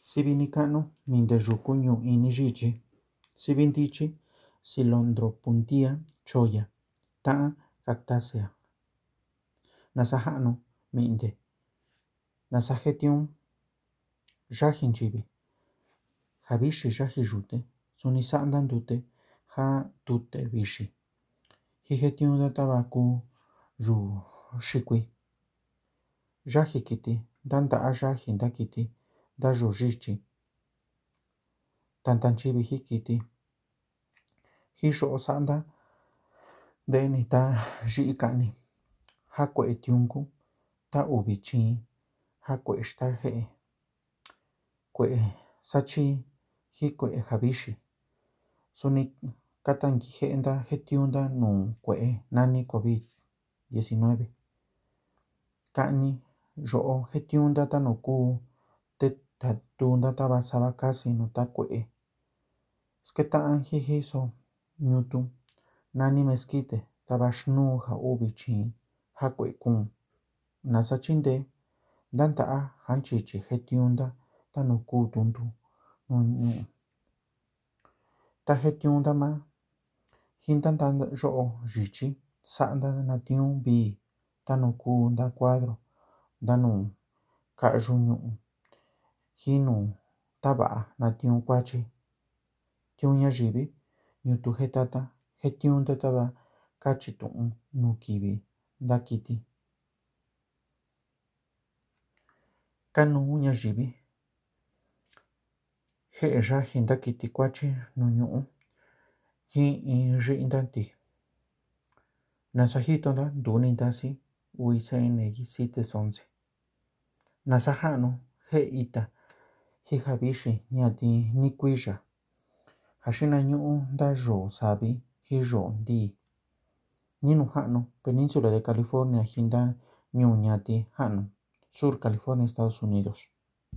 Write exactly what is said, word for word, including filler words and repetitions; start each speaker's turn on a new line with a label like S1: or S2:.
S1: Sivi nika'nu ni nteyuku ñu'u ini yichi. Sivi ntichi Cylindropuntia cholla ta'an Cactaceae. Nasaja'nu mi'nte. Nasajetiun yaji nchivi ja vixi yaji yute suni sa'nda ndute ja tute vixi. Jijetiunda tava ku yuu xikui. Yaji kiti ntanta'a yaji nta kiti nta yuu yichi. Tanta nchivi ji kiti. Ji yo'o sa'nda nte'eni ta yi'i ka'ni. Ja kue'e tiunku ta uvi chiin ja kue'e ixta je'e. Kue'e sachii ji kue'e ja vixi. Suni katankije'enda jetiunda nuu kue'e nani covid diecinueve. Ka'ni yo'o jetiunda tanu kuu te tatunda tava sava kasi nu ta kue'e. Sketa'an ji jiso ñutun nani mezquite tava xnuu ja uvi chiin ja kue'e kuun. Nasa chindee ntanta'a ja nchichi jetiunda tanu kuu tuntu nu ñu'u. Ta jetiunda maa jintanta yo'o yichi sa'nda natiun vii tanu kuu nta cuadro ntanu ka'yu ñu'u ji nu tava'a natiun kuachi. Tiun ñayivi ñutu jetata jetiunda tava kachitu'un nu kivi nta kiti. Kanuu ñayivi je'e yaji nta kiti kuachi nu ñu'u jin in yi'i ntanti. Nasa jitonta ntuni ntasi U I C N y CITES once. Nasaja'nu je'e ita ji ja vixi ñati ni kuiya. Ja xinañu'u nta yoo savi ji yoo ntii. Ninu ja'nu Península de California ji nta ñuu ñati ja'nu Sur California, Estados Unidos.